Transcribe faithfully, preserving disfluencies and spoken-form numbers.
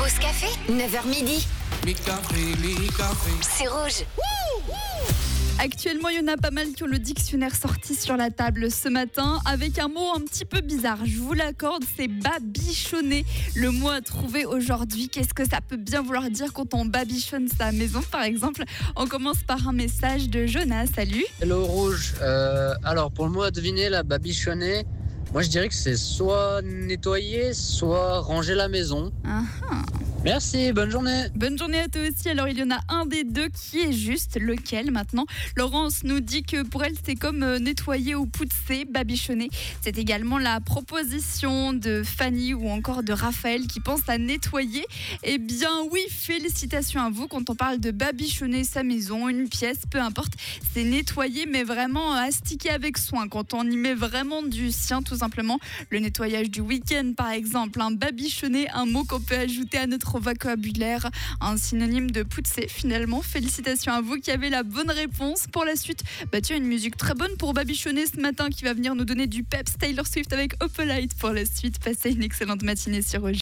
Pause café, neuf heures midi. C'est rouge. Actuellement, il y en a pas mal qui ont le dictionnaire sorti sur la table ce matin avec un mot un petit peu bizarre. Je vous l'accorde, c'est babichonner. Le mot à trouver aujourd'hui, qu'est-ce que ça peut bien vouloir dire quand on babichonne sa maison, par exemple? On commence par un message de Jonas. Salut. Hello Rouge. Euh, alors pour le mot à deviner, la babichonner, moi je dirais que c'est soit nettoyer, soit ranger la maison. Uh-huh. Merci, bonne journée. Bonne journée à toi aussi. Alors, il y en a un des deux qui est juste. Lequel maintenant? Laurence nous dit que pour elle, c'est comme euh, nettoyer ou pousser, babichonner. C'est également la proposition de Fanny ou encore de Raphaël qui pense à nettoyer. Eh bien, oui, félicitations à vous. Quand on parle de babichonner sa maison, une pièce, peu importe, c'est nettoyer, mais vraiment astiquer avec soin. Quand on y met vraiment du sien, tout simplement. Le nettoyage du week-end, par exemple. Un babichonner, un mot qu'on peut ajouter à notre vocabulaire, un synonyme de pousser finalement. Félicitations à vous qui avez la bonne réponse. Pour la suite, bah tu as une musique très bonne pour babichonner ce matin qui va venir nous donner du peps. Taylor Swift avec Opalite pour la suite. Passez une excellente matinée sur Rouge.